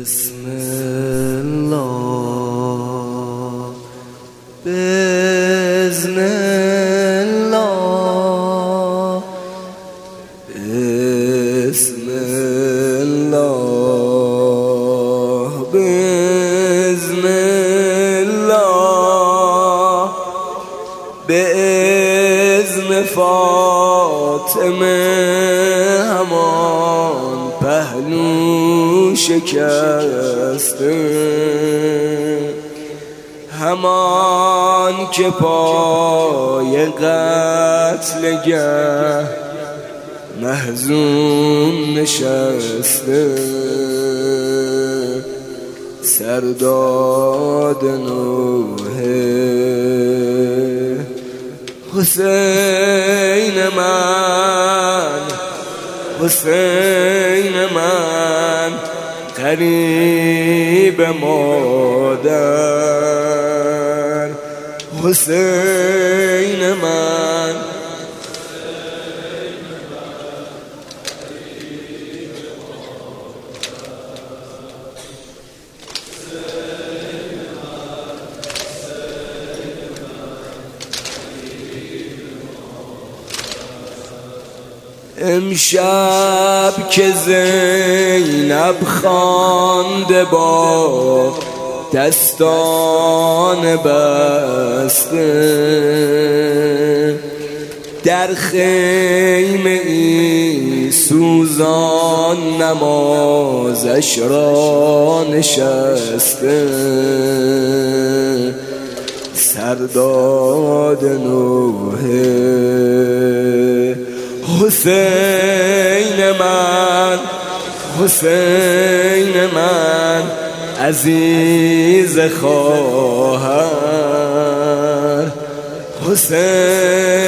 بسم الله بإذن الله بسم الله بإذن الله بإذن فاطمه همان پهلو شکسته، همان که پای قتلگه محزون نشسته، سرداد نوح حسین من، حسین من قریب مادر، حسین من امشب که زینب خوانده با دستان بسته، در خیمه ای سوزان نمازش را نشسته، سرداد نوح حسین من، حسین من عزیز خواهر، حسین